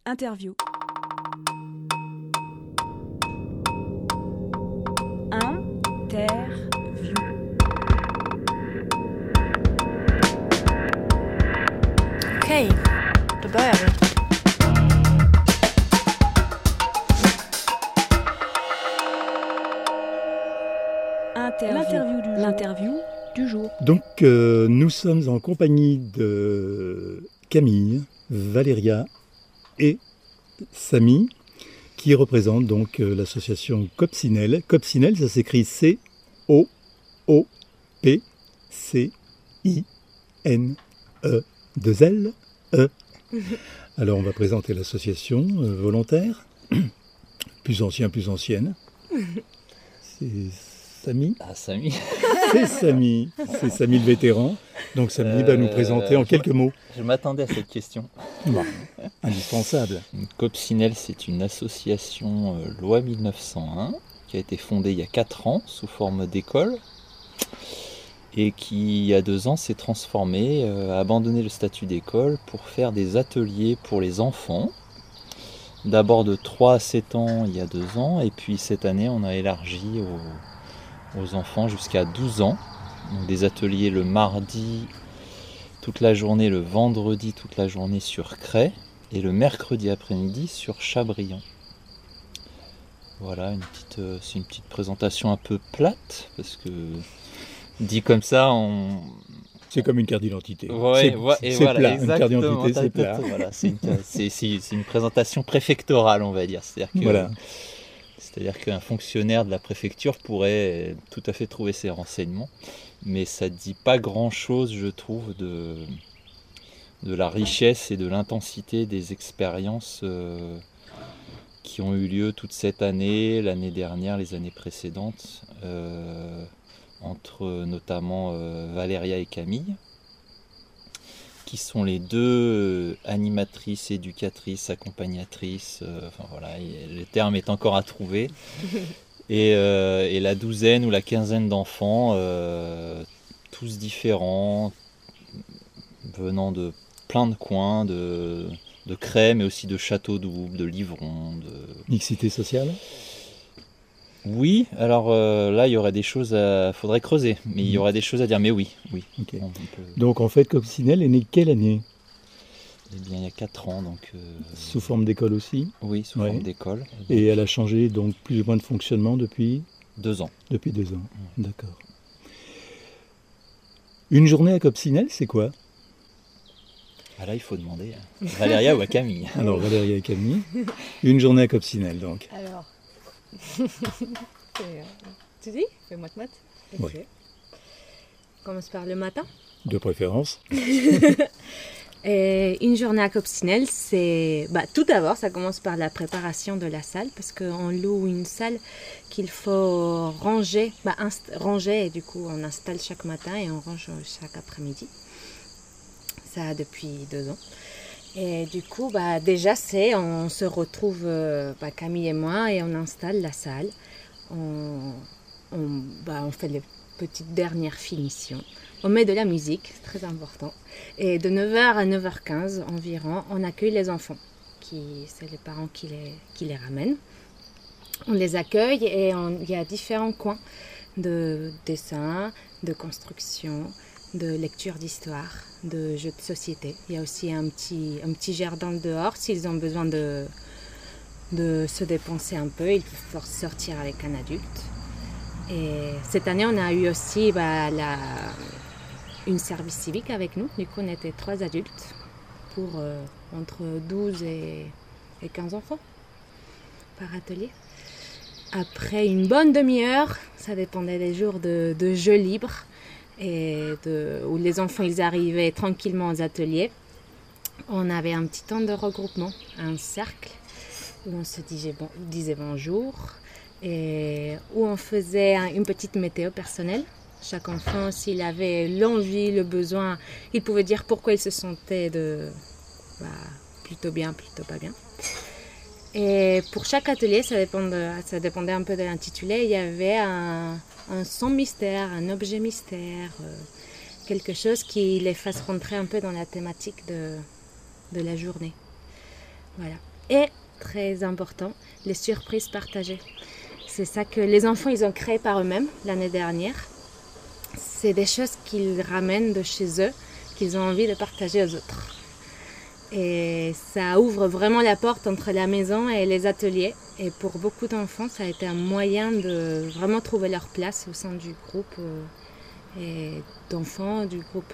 Interview. Interview. Okej, då börjar vi. L'interview du jour. Donc nous sommes en compagnie de Camille, Valéria et Samy qui représentent donc l'association Copsinel. Copsinel, ça s'écrit C-O-O-P-C-I-N-E-2-L-E. Alors on va présenter l'association volontaire, plus ancienne. C'est Samy. Ah, Samy. C'est Samy le vétéran. Donc Samy va nous présenter en quelques mots. Je m'attendais à cette question. Bon, indispensable. Copsinel, c'est une association loi 1901 qui a été fondée il y a 4 ans sous forme d'école et qui, il y a 2 ans, s'est transformée, a abandonné le statut d'école pour faire des ateliers pour les enfants. D'abord de 3 à 7 ans il y a 2 ans et puis cette année on a élargi aux enfants jusqu'à 12 ans. Donc des ateliers le mardi toute la journée, le vendredi toute la journée sur Cray et le mercredi après-midi sur Chabriand. Voilà, c'est une petite présentation un peu plate parce que dit comme ça c'est comme une carte d'identité. Ouais, c'est voilà, plat, une carte d'identité, c'est plat. Voilà, c'est une présentation préfectorale, on va dire. C'est-à-dire qu'un fonctionnaire de la préfecture pourrait tout à fait trouver ces renseignements, mais ça ne dit pas grand-chose, je trouve, de la richesse et de l'intensité des expériences qui ont eu lieu toute cette année, l'année dernière, les années précédentes, entre notamment Valéria et Camille, qui sont les 2 animatrices, éducatrices, accompagnatrices, le terme est encore à trouver, et la douzaine ou la quinzaine d'enfants, tous différents, venant de plein de coins, de Cray, mais aussi de Château-d'Aube, de Livron. Mixité sociale ? Oui, alors là il y aurait des choses faudrait creuser, mais il y aurait des choses à dire, mais oui. Okay. Donc en fait, Copsinel est né quelle année ? Eh bien il y a 4 ans, donc... Sous forme d'école aussi ? Oui, sous forme d'école. Et elle a changé donc plus ou moins de fonctionnement depuis ? 2 ans. Depuis 2 ans, d'accord. Une journée à Copsinel, c'est quoi ? Ah là il faut demander à Valéria ou à Camille. Alors Valéria et Camille, une journée à Copsinel donc. Alors, tu dis ? Fais maths. Oui. On commence par le matin. De préférence. Et une journée à Copsinel, c'est... tout d'abord, ça commence par la préparation de la salle, parce qu'on loue une salle qu'il faut ranger, ranger, et du coup on installe chaque matin et on range chaque après-midi. Ça depuis 2 ans. Et du coup, déjà, on se retrouve, Camille et moi, et on installe la salle. On fait les petites dernières finitions. On met de la musique, c'est très important. Et de 9h à 9h15 environ, on accueille les enfants. C'est les parents qui les ramènent. On les accueille et il y a différents coins de dessin, de construction, de lecture d'histoire, de jeux de société. Il y a aussi un petit jardin dehors s'ils ont besoin de se dépenser un peu. Ils peuvent sortir avec un adulte. Et cette année, on a eu aussi une service civique avec nous. Du coup, on était 3 adultes pour entre 12 et 15 enfants par atelier. Après une bonne demi-heure, ça dépendait des jours de jeux libres, où les enfants ils arrivaient tranquillement aux ateliers. On avait un petit temps de regroupement, un cercle où on se disait bonjour et où on faisait une petite météo personnelle. Chaque enfant, s'il avait l'envie, le besoin, il pouvait dire pourquoi il se sentait plutôt bien, plutôt pas bien. Et pour chaque atelier, ça dépendait un peu de l'intitulé, il y avait un son mystère, un objet mystère, quelque chose qui les fasse rentrer un peu dans la thématique de la journée. Voilà. Et, très important, les surprises partagées. C'est ça que les enfants, ils ont créé par eux-mêmes l'année dernière. C'est des choses qu'ils ramènent de chez eux, qu'ils ont envie de partager aux autres. Et ça ouvre vraiment la porte entre la maison et les ateliers. Et pour beaucoup d'enfants, ça a été un moyen de vraiment trouver leur place au sein du groupe et d'enfants, du groupe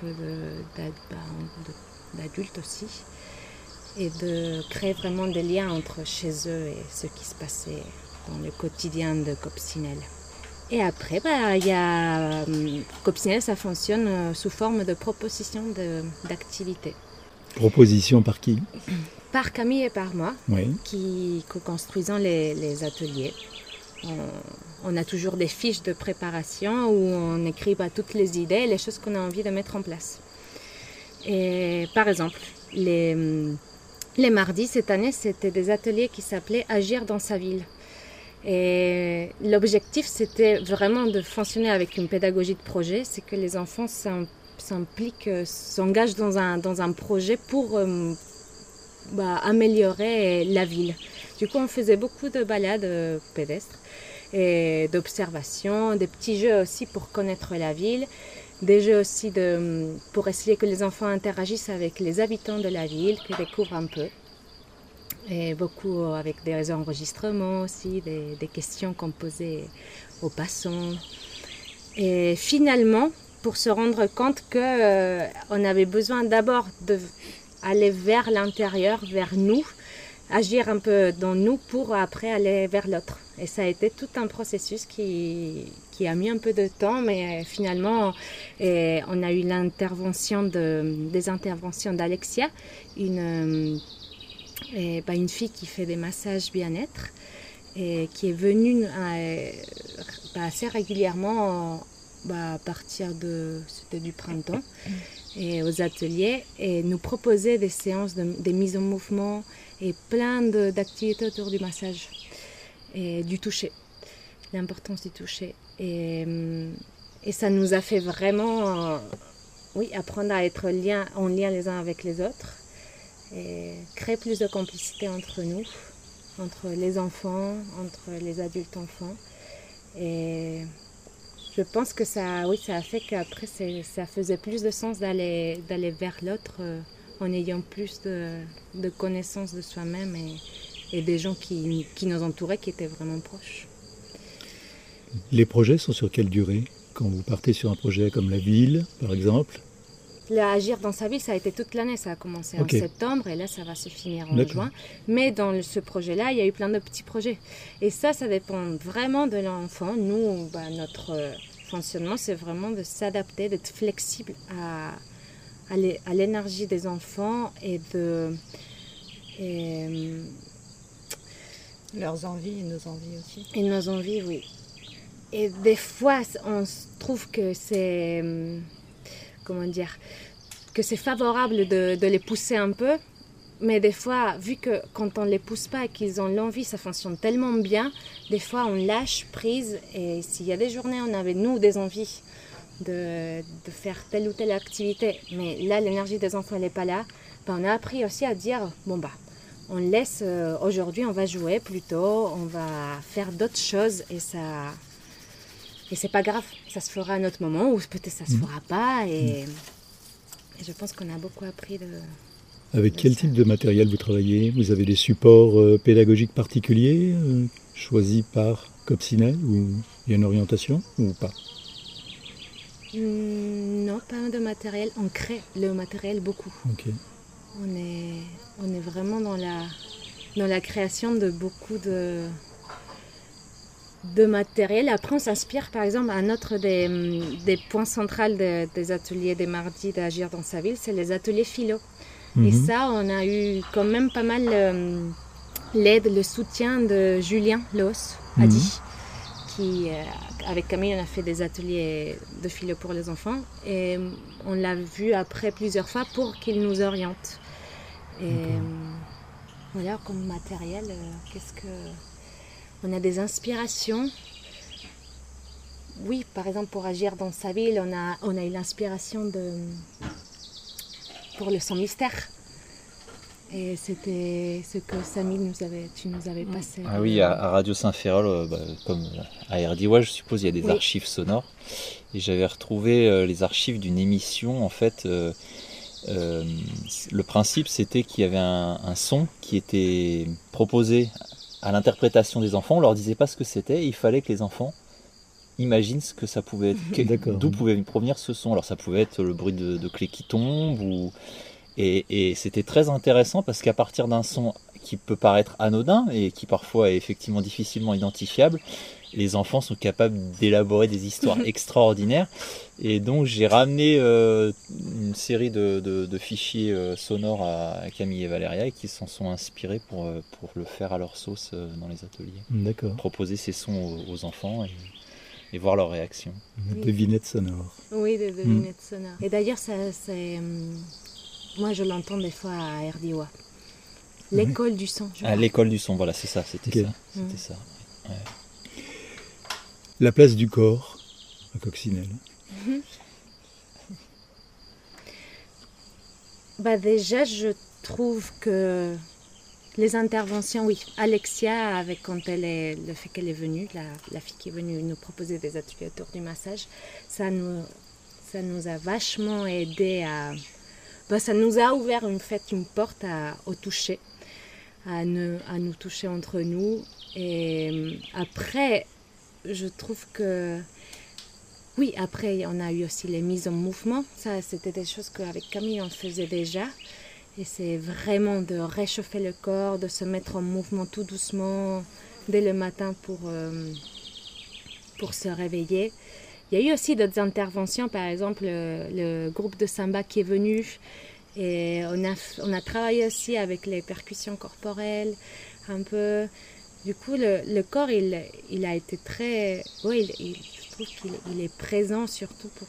d'adultes aussi. Et de créer vraiment des liens entre chez eux et ce qui se passait dans le quotidien de Copsinel. Et après, il y a Copsinel, ça fonctionne sous forme de propositions d'activités. Proposition par qui? Par Camille et par moi, Oui. qui co-construisons les ateliers. On a toujours des fiches de préparation où on écrit toutes les idées, les choses qu'on a envie de mettre en place. Et par exemple, les mardis, cette année, c'était des ateliers qui s'appelaient « Agir dans sa ville ». Et l'objectif, c'était vraiment de fonctionner avec une pédagogie de projet, c'est que les enfants s'impliquent, s'engagent dans un projet pour améliorer la ville. Du coup, on faisait beaucoup de balades pédestres et d'observations, des petits jeux aussi pour connaître la ville, des jeux aussi pour essayer que les enfants interagissent avec les habitants de la ville, qu'ils découvrent un peu. Et beaucoup avec des enregistrements aussi, des questions qu'on posait aux passants. Et finalement, pour se rendre compte qu'on avait besoin d'abord d'aller vers l'intérieur, vers nous, agir un peu dans nous pour après aller vers l'autre. Et ça a été tout un processus qui a mis un peu de temps, mais finalement, on a eu des interventions d'Alexia, une fille qui fait des massages bien-être et qui est venue assez régulièrement à partir c'était du printemps et aux ateliers et nous proposer des séances des mises en mouvement et plein d'activités autour du massage et du toucher, l'importance du toucher. Et ça nous a fait vraiment apprendre à être en lien les uns avec les autres et créer plus de complicité entre nous, entre les enfants, entre les adultes enfants. Et je pense que ça a fait qu'après ça faisait plus de sens d'aller vers l'autre en ayant plus de connaissances de soi-même et des gens qui nous entouraient, qui étaient vraiment proches. Les projets sont sur quelle durée? Quand vous partez sur un projet comme la ville, par exemple? Agir dans sa ville, ça a été toute l'année. Ça a commencé en septembre et là, ça va se finir en juin. Mais dans ce projet-là, il y a eu plein de petits projets. Et ça dépend vraiment de l'enfant. Nous, notre fonctionnement, c'est vraiment de s'adapter, d'être flexible à l'énergie des enfants et leurs envies et nos envies aussi. Et nos envies, oui. Et des fois, on trouve que c'est... que c'est favorable de les pousser un peu, mais des fois, vu que quand on ne les pousse pas et qu'ils ont l'envie, ça fonctionne tellement bien, des fois on lâche prise et s'il y a des journées, on avait nous des envies de faire telle ou telle activité, mais là l'énergie des enfants n'est pas là, on a appris aussi à dire, on laisse, aujourd'hui on va jouer plutôt, on va faire d'autres choses et c'est pas grave, ça se fera à un autre moment ou peut-être ça se fera pas et je pense qu'on a beaucoup appris Avec quel type de matériel vous travaillez? Vous avez des supports pédagogiques particuliers choisis par Copsinel ou il y a une orientation ou pas? Non, pas de matériel, on crée le matériel beaucoup. Okay. On est vraiment dans la création de beaucoup de matériel. Après, on s'inspire, par exemple, un autre des points centraux des ateliers des mardis d'Agir dans sa ville, c'est les ateliers philo. Et ça, on a eu quand même pas mal l'aide, le soutien de Julien Loos, Adi, qui, avec Camille, on a fait des ateliers de philo pour les enfants. Et on l'a vu après plusieurs fois pour qu'il nous oriente. Et voilà, comme matériel, on a des inspirations. Oui, par exemple, pour Agir dans sa ville, on a eu l'inspiration pour le son mystère. Et c'était ce que Samy tu nous avais passé. Ah oui, à Radio Saint-Férol, comme à RDY, je suppose, il y a des archives sonores. Et j'avais retrouvé les archives d'une émission, en fait. Le principe, c'était qu'il y avait un son qui était proposé à l'interprétation des enfants. On leur disait pas ce que c'était, et il fallait que les enfants imaginent ce que ça pouvait être, d'où pouvait provenir ce son. Alors ça pouvait être le bruit de clés qui tombent, et c'était très intéressant parce qu'à partir d'un son qui peut paraître anodin et qui parfois est effectivement difficilement identifiable, les enfants sont capables d'élaborer des histoires extraordinaires. Et donc j'ai ramené une série de fichiers sonores à Camille et Valéria et qui s'en sont inspirés pour le faire à leur sauce dans les ateliers. D'accord. Proposer ces sons aux enfants et voir leur réaction. Des devinettes sonores. Oui, des devinettes sonores. Et d'ailleurs, moi je l'entends des fois à RDY. L'école du son. L'école du son, voilà, c'est ça, c'était ça. Ouais. La place du corps à Coccinelle. Déjà, je trouve que les interventions, oui, Alexia, le fait qu'elle est venue, la fille qui est venue nous proposer des ateliers autour du massage, ça nous a vachement aidé ça nous a ouvert une porte au toucher, à nous toucher entre nous. Et après, je trouve que oui, après on a eu aussi les mises en mouvement. Ça, c'était des choses qu'avec Camille on faisait déjà. Et c'est vraiment de réchauffer le corps, de se mettre en mouvement tout doucement dès le matin pour se réveiller. Il y a eu aussi d'autres interventions, par exemple le groupe de Samba qui est venu. Et on a travaillé aussi avec les percussions corporelles, un peu. Du coup, le corps, il a été très... Oui, je trouve qu'il est présent surtout pour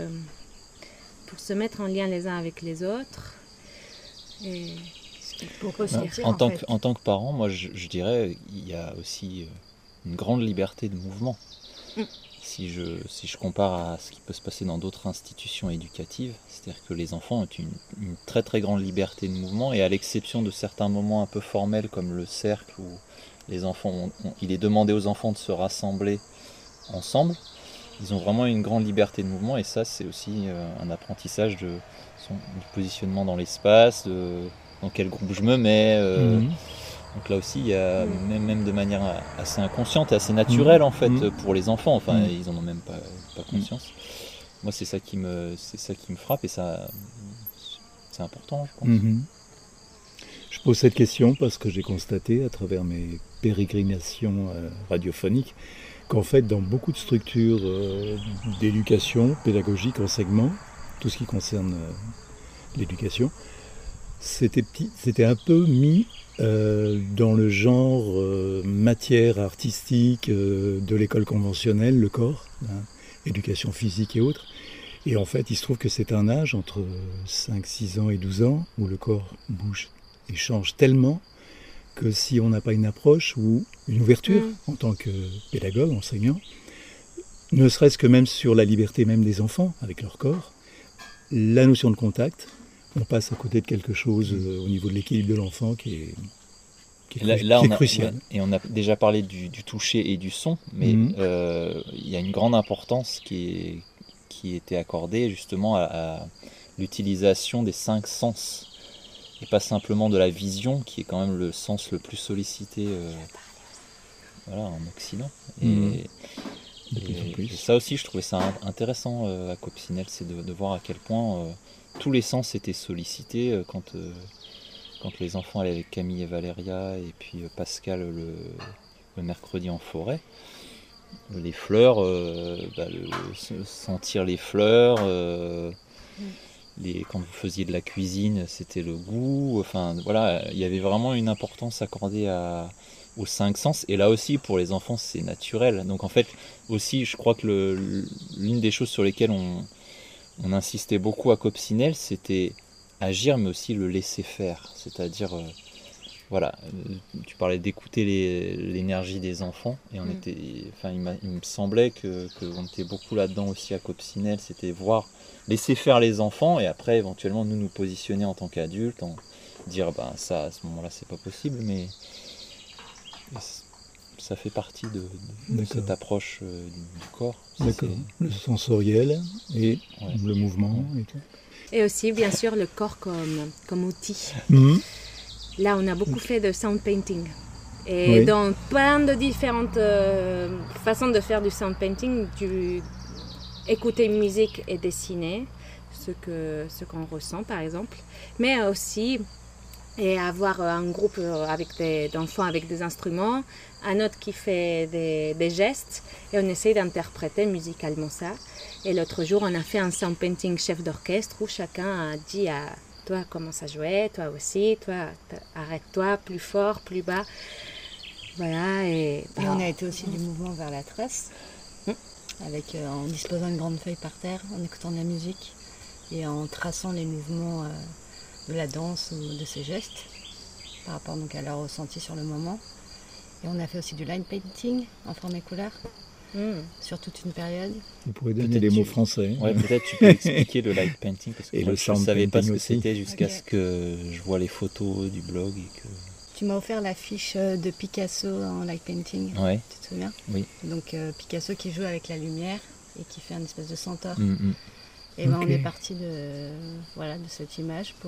se mettre en lien les uns avec les autres. Et pour ressentir, en tant que parent, moi, je dirais il y a aussi une grande liberté de mouvement. Si je compare à ce qui peut se passer dans d'autres institutions éducatives, c'est-à-dire que les enfants ont une très très grande liberté de mouvement, et à l'exception de certains moments un peu formels comme le cercle où les enfants il est demandé aux enfants de se rassembler ensemble, ils ont vraiment une grande liberté de mouvement, et ça c'est aussi un apprentissage du positionnement dans l'espace, dans quel groupe je me mets. Donc là aussi, il y a même de manière assez inconsciente et assez naturelle en fait pour les enfants. Enfin, ils en ont même pas conscience. Moi, c'est ça qui me frappe, et ça, c'est important, je pense. Je pose cette question parce que j'ai constaté à travers mes pérégrinations radiophoniques qu'en fait, dans beaucoup de structures d'éducation, pédagogique, enseignement, tout ce qui concerne l'éducation, c'était un peu mis dans le genre matière artistique de l'école conventionnelle, le corps, éducation physique et autres. Et en fait, il se trouve que c'est un âge entre 5, 6 ans et 12 ans où le corps bouge et change tellement que si on n'a pas une approche ou une ouverture en tant que pédagogue, enseignant, ne serait-ce que même sur la liberté même des enfants avec leur corps, la notion de contact, on passe à côté de quelque chose au niveau de l'équilibre de l'enfant qui est crucial. Et on a déjà parlé du toucher et du son, mais il y a une grande importance qui était accordée justement à l'utilisation des 5 sens, et pas simplement de la vision, qui est quand même le sens le plus sollicité en Occident. Et ça aussi, je trouvais ça intéressant à Coccinelle, c'est de voir à quel point tous les sens étaient sollicités quand les enfants allaient avec Camille et Valéria, et puis Pascal le mercredi en forêt. Les fleurs, sentir les fleurs, quand vous faisiez de la cuisine, c'était le goût. Enfin voilà, il y avait vraiment une importance accordée aux 5 sens. Et là aussi, pour les enfants, c'est naturel. Donc en fait, aussi, je crois que l'une des choses sur lesquelles on insistait beaucoup à Coccinelle, c'était agir, mais aussi le laisser faire. C'est-à-dire, tu parlais d'écouter l'énergie des enfants, et il me semblait qu'on était beaucoup là-dedans aussi à Coccinelle. C'était laisser faire les enfants, et après éventuellement nous positionner en tant qu'adultes, dire ça à ce moment-là c'est pas possible, mais ça fait partie de cette approche du corps. D'accord. Le sensoriel et le mouvement et tout. Et aussi, bien sûr, le corps comme outil. Là, on a beaucoup fait de sound painting. Et dans plein de différentes façons de faire du sound painting, écouter une musique et dessiner ce qu'on ressent, par exemple. Mais aussi, et avoir un groupe d'enfants avec des instruments, un autre qui fait des gestes, et on essaie d'interpréter musicalement ça. Et l'autre jour, on a fait un sound painting chef d'orchestre où chacun a dit à toi commence à jouer, toi aussi, toi arrête-toi, plus fort, plus bas. Voilà. Et on a été aussi du mouvement vers la tresse, en disposant une grande feuille par terre, en écoutant de la musique et en traçant les mouvements de la danse ou de ses gestes par rapport donc à leur ressenti sur le moment. Et on a fait aussi du line painting en forme et couleur sur toute une période. Vous pourrez donner les mots français. Ouais, peut-être tu peux expliquer le light painting parce que moi, je ne savais pas ce que aussi. c'était jusqu'à ce que je vois les photos du blog et que... Tu m'as offert l'affiche de Picasso en light painting, tu te souviens? Oui. Donc Picasso qui joue avec la lumière et qui fait une espèce de centaure. Et on est parti de cette image pour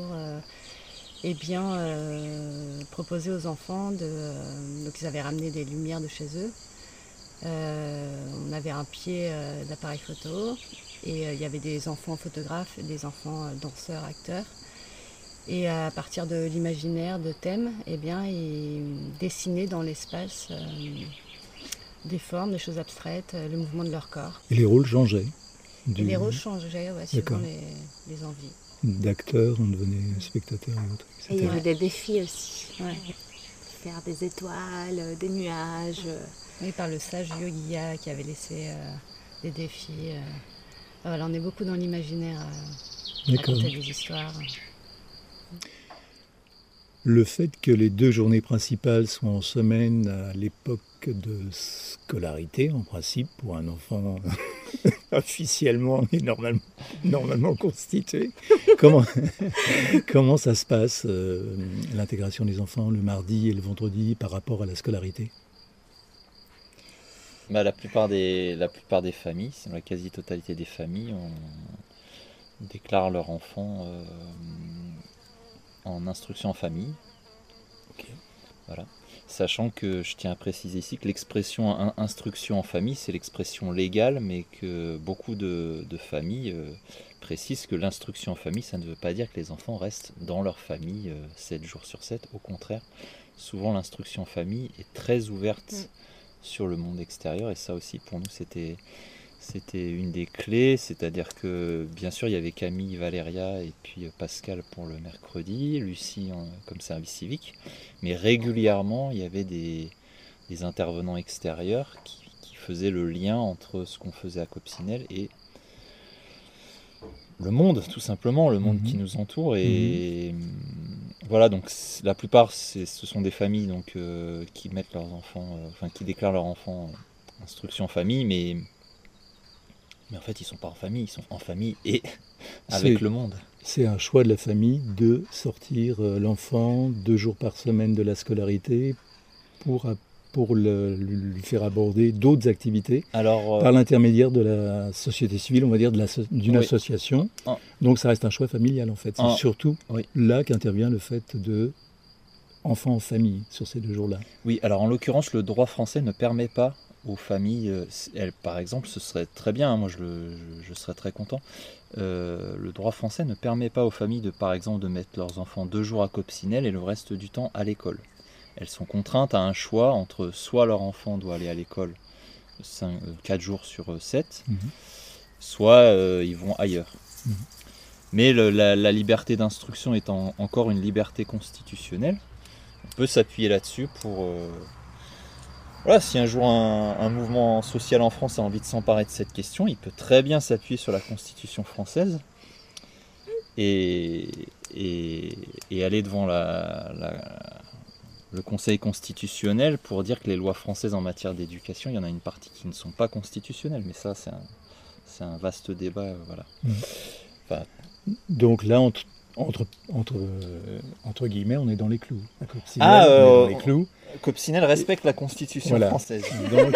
proposer aux enfants donc ils avaient ramené des lumières de chez eux. On avait un pied d'appareil photo et il y avait des enfants photographes, des enfants danseurs, acteurs. Et à partir de l'imaginaire, de thèmes, ils dessinaient dans l'espace des formes, des choses abstraites, le mouvement de leur corps. Et les rôles changeaient. Et les rôles changeaient, suivant les envies. D'acteurs, on devenait spectateurs et autres, etc. Et il y avait des défis aussi. Faire des étoiles, des nuages. Oui, par le sage Yogiya qui avait laissé des défis. On est beaucoup dans l'imaginaire, raconter des histoires. Le fait que les 2 journées principales soient en semaine à l'époque de scolarité, en principe, pour un enfant officiellement et normalement constitué, comment ça se passe, l'intégration des enfants le mardi et le vendredi par rapport à la scolarité? La plupart des familles, c'est la quasi-totalité des familles, déclarent leur enfant en instruction en famille. Voilà. Sachant que je tiens à préciser ici que l'expression instruction en famille, c'est l'expression légale, mais que beaucoup de familles précisent que l'instruction en famille, ça ne veut pas dire que les enfants restent dans leur famille 7 jours sur 7. Au contraire, souvent l'instruction en famille est très ouverte sur le monde extérieur, et ça aussi pour nous c'était une des clés, c'est-à-dire que bien sûr il y avait Camille, Valéria et puis Pascal pour le mercredi, Lucie comme service civique, mais régulièrement il y avait des intervenants extérieurs qui faisaient le lien entre ce qu'on faisait à Copsinel et le monde, tout simplement, le monde qui nous entoure. Et voilà, donc la plupart ce sont des familles donc, qui mettent leurs enfants, qui déclarent leurs enfants instruction en famille, mais en fait, ils ne sont pas en famille, ils sont en famille et avec le monde. C'est un choix de la famille de sortir l'enfant 2 jours par semaine de la scolarité pour lui faire aborder d'autres activités par l'intermédiaire de la société civile, on va dire, d'une association. Donc ça reste un choix familial en fait. C'est surtout là qu'intervient le fait de enfant en famille sur ces 2 jours-là. Oui, alors en l'occurrence, le droit français ne permet pas aux familles, par exemple, ce serait très bien, moi je serais très content. Le droit français ne permet pas aux familles par exemple de mettre leurs enfants 2 jours à Copsinel et le reste du temps à l'école. Elles sont contraintes à un choix entre soit leur enfant doit aller à l'école 4 jours sur 7, soit ils vont ailleurs. Mais la liberté d'instruction étant encore une liberté constitutionnelle, on peut s'appuyer là-dessus pour... Voilà, si un jour un mouvement social en France a envie de s'emparer de cette question, il peut très bien s'appuyer sur la Constitution française et aller devant le Conseil constitutionnel pour dire que les lois françaises en matière d'éducation, il y en a une partie qui ne sont pas constitutionnelles, mais ça c'est un vaste débat. Voilà. Donc là, Entre guillemets, on est dans les clous. À Copsinel, Ah, on est dans les clous. Copsinel respecte la Constitution Voilà. française. Donc,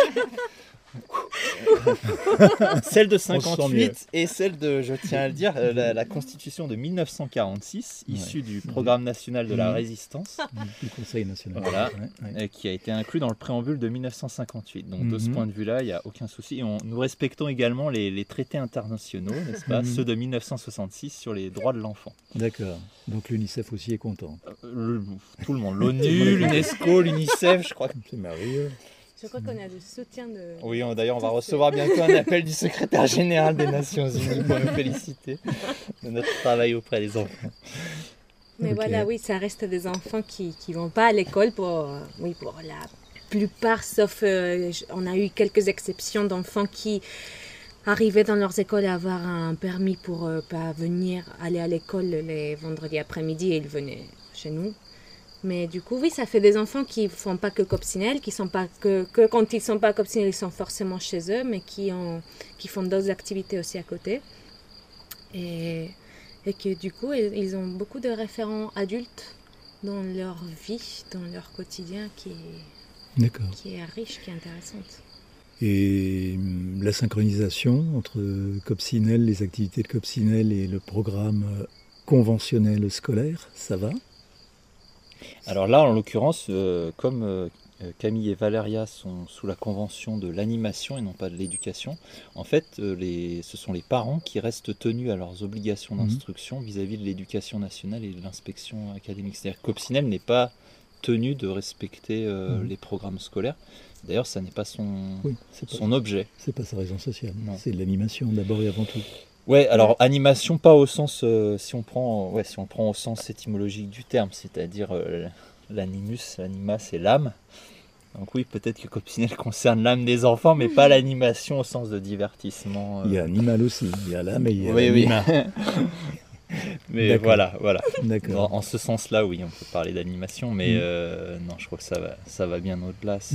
Celle de On se sent mieux. 58 et celle de, je tiens à le dire, la Constitution de 1946, issue du Programme national de la Mhm. résistance, du Conseil national. Voilà. Ouais. qui a été inclus dans le préambule de 1958. Donc de ce Mhm. point de vue-là, il n'y a aucun souci. Et nous respectons également les traités internationaux, n'est-ce pas, Mhm. ceux de 1966 sur les droits de l'enfant. D'accord. Donc l'UNICEF aussi est content. Tout le monde, l'ONU, l'UNESCO, l'UNICEF, je crois que... C'est merveilleux. Je crois qu'on a du soutien de... Oui, d'ailleurs, on va recevoir bientôt un appel du secrétaire général des Nations Unies pour nous féliciter de notre travail auprès des enfants. Mais Ok. voilà, oui, ça reste des enfants qui vont pas à l'école pour la plupart, sauf on a eu quelques exceptions d'enfants qui arrivaient dans leurs écoles à avoir un permis pour pas venir aller à l'école les vendredis après-midi et ils venaient chez nous. Mais du coup, oui, ça fait des enfants qui font pas que Copsinel, qui sont pas que quand ils sont pas à Copsinel, ils sont forcément chez eux, mais qui font d'autres activités aussi à côté. Et que du coup, ils ont beaucoup de référents adultes dans leur vie, dans leur quotidien, D'accord. qui est riche, qui est intéressante. Et la synchronisation entre Copsinel, les activités de Copsinel et le programme conventionnel scolaire, ça va? Alors là, en l'occurrence, comme Camille et Valéria sont sous la convention de l'animation et non pas de l'éducation, en fait, ce sont les parents qui restent tenus à leurs obligations d'instruction vis-à-vis de l'éducation nationale et de l'inspection académique. C'est-à-dire que Copsinel n'est pas tenu de respecter les programmes scolaires. D'ailleurs, ça n'est pas son objet. C'est pas sa raison sociale. Non. C'est de l'animation d'abord et avant tout. Ouais, alors animation pas au sens, si on le prend au sens étymologique du terme, c'est-à-dire l'animus, l'anima, c'est l'âme. Donc oui, peut-être que Copsinel concerne l'âme des enfants, mais pas l'animation au sens de divertissement. Il y a animal aussi, il y a l'âme et il y a Oui, l'anima. Mais D'accord. voilà. D'accord. En ce sens-là, oui, on peut parler d'animation, mais non, je crois que ça va bien au-delà. C'est...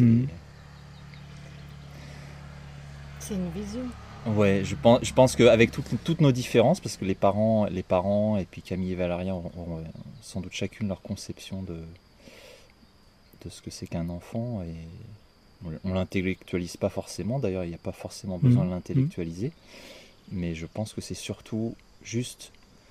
C'est une vision. Ouais, je pense qu'avec toutes nos différences, parce que les parents et puis Camille et Valéria ont sans doute chacune leur conception de ce que c'est qu'un enfant, et on l'intellectualise pas forcément, d'ailleurs il n'y a pas forcément besoin de l'intellectualiser, mais je pense que c'est surtout juste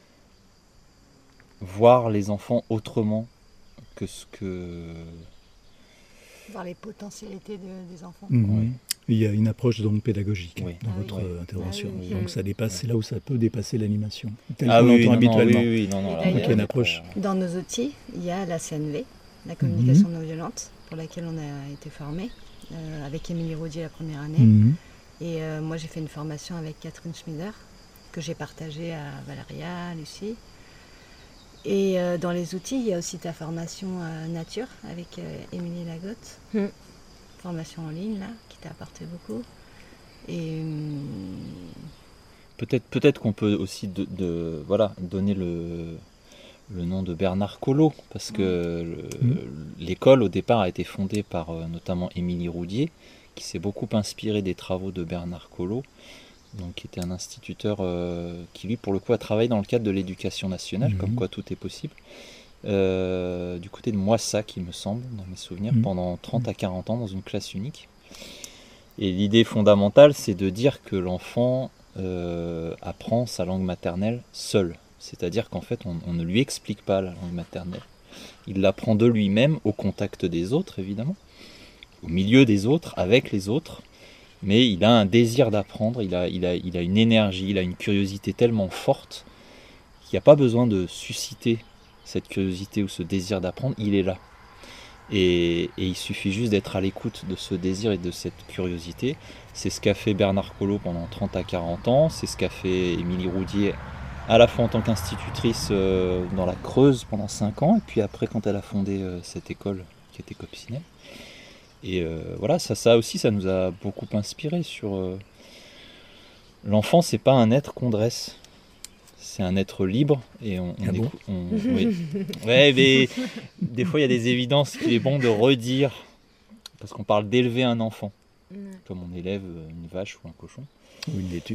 voir les enfants autrement que ce que... Voir les potentialités des enfants. Ouais. Il y a une approche donc pédagogique Oui. dans Ah oui. votre intervention. Ah oui, oui. Donc ça dépasse, c'est là où ça peut dépasser l'animation. Telle Ah qu'on oui, l'entend non, habituellement. oui, non, Et là, d'ailleurs, Donc il y a une approche. Dans nos outils, il y a la CNV, la communication non violente, pour laquelle on a été formés, avec Émilie Roudier la première année. Et moi, j'ai fait une formation avec Catherine Schmider, que j'ai partagée à Valéria, Lucie. Et dans les outils, il y a aussi ta formation nature avec Émilie Lagotte. Formation en ligne, là, qui t'a apporté beaucoup. Et peut-être qu'on peut aussi donner le nom de Bernard Collot, parce que l'école au départ a été fondée par notamment Émilie Roudier, qui s'est beaucoup inspirée des travaux de Bernard Collot, donc qui était un instituteur qui lui pour le coup a travaillé dans le cadre de l'éducation nationale, comme quoi tout est possible, du côté de Moissac il me semble, dans mes souvenirs, pendant 30 à 40 ans dans une classe unique. Et l'idée fondamentale, c'est de dire que l'enfant apprend sa langue maternelle seul. C'est-à-dire qu'en fait, on ne lui explique pas la langue maternelle. Il l'apprend de lui-même, au contact des autres, évidemment, au milieu des autres, avec les autres. Mais il a un désir d'apprendre, il a une énergie, il a une curiosité tellement forte qu'il n'y a pas besoin de susciter cette curiosité ou ce désir d'apprendre, il est là. Et il suffit juste d'être à l'écoute de ce désir et de cette curiosité. C'est ce qu'a fait Bernard Collot pendant 30 à 40 ans, c'est ce qu'a fait Émilie Roudier à la fois en tant qu'institutrice dans la Creuse pendant 5 ans, et puis après quand elle a fondé cette école qui était Copsinel. Et voilà, ça aussi, ça nous a beaucoup inspiré sur... L'enfant, c'est pas un être qu'on dresse. C'est un être libre et oui. Ouais, mais des fois il y a des évidences qu'il est bon de redire parce qu'on parle d'élever un enfant, comme on élève une vache ou un cochon. Ou une laitue.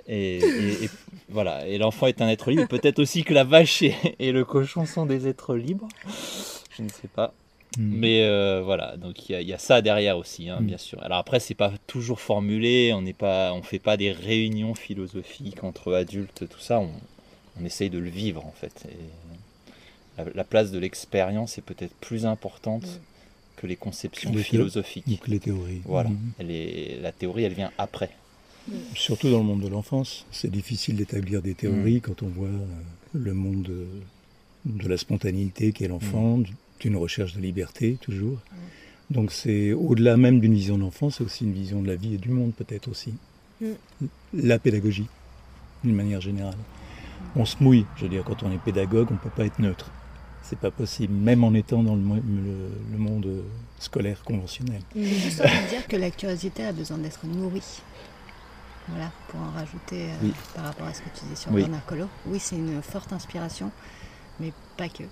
Et voilà, et l'enfant est un être libre. Peut-être aussi que la vache et le cochon sont des êtres libres. Je ne sais pas. Mais voilà, donc il y a ça derrière aussi, bien sûr. Alors après, c'est pas toujours formulé, on fait pas des réunions philosophiques entre adultes, tout ça. On essaye de le vivre en fait. Et la place de l'expérience est peut-être plus importante que les conceptions philosophiques. Ou que les théories. Voilà, la théorie, elle vient après. Surtout dans le monde de l'enfance, c'est difficile d'établir des théories quand on voit le monde de la spontanéité qu'est l'enfant, d'une recherche de liberté toujours. Donc c'est au-delà même d'une vision d'enfant, c'est aussi une vision de la vie et du monde peut-être aussi. La pédagogie, d'une manière générale. On se mouille, je veux dire, quand on est pédagogue, on ne peut pas être neutre. C'est pas possible, même en étant dans le monde scolaire conventionnel. Juste envie de dire que la curiosité a besoin d'être nourrie. Voilà, pour en rajouter par rapport à ce que tu disais sur Bernard Collot. Oui, c'est une forte inspiration, mais pas que.